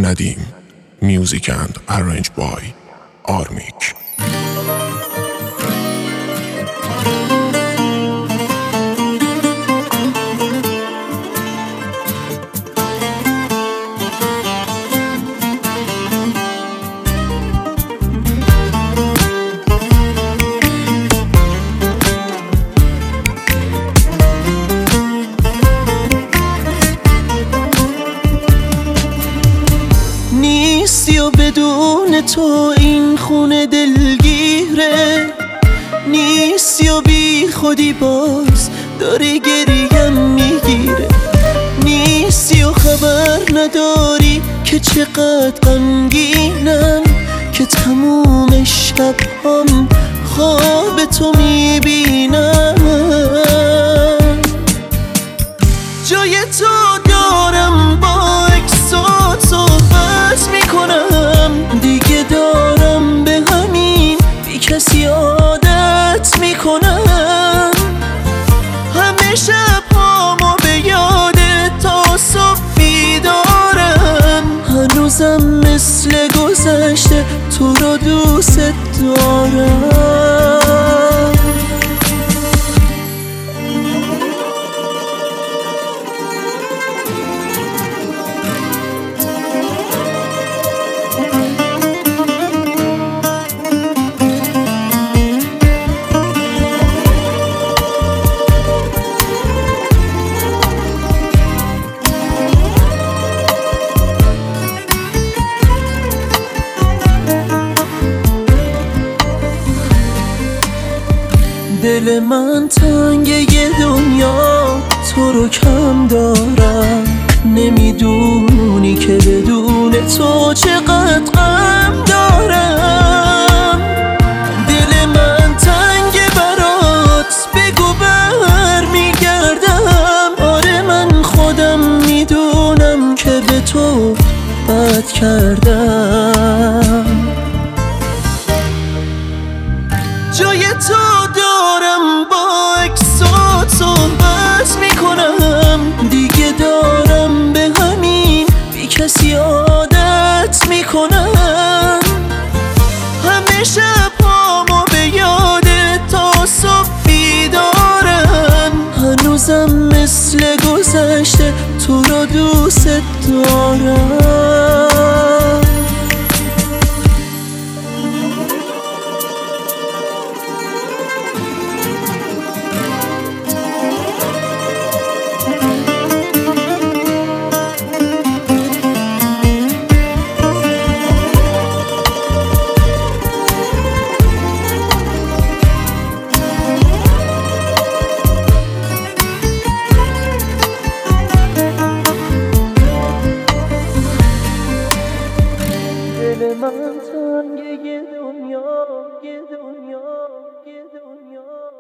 Nadim. Music and arranged by Armik. نیستی و بدون تو این خونه دلگیره، نیستی و بی خودی باز داره گریم میگیره، نیستی و خبر نداری که چقدر غمگینم، که تموم شب‌هام خواب تو میبینم. جای تو دارم با اکسات صحبت میکنم، دیگه دارم به همین بی کسی عادت میکنم. همه شب‌هامو به یاد تا صبح بیدارم، هنوزم مثل گذشته تو رو دوست دارم. دل من تنگه دنیا تو رو کم دارم، نمیدونی که بدون تو چقدر غم دارم. دل من تنگه برات بگو بر میگردم، آره من خودم میدونم که به تو بد کردم. جای تو دارم با اکسات صحبت میکنم، دیگه دارم به همین بی کسی عادت میکنم. همه شب‌هامو به یاد تا صبح بیدارم، هنوزم مثل گذشته تو رو دوست دارم. دل من تنگه دنیا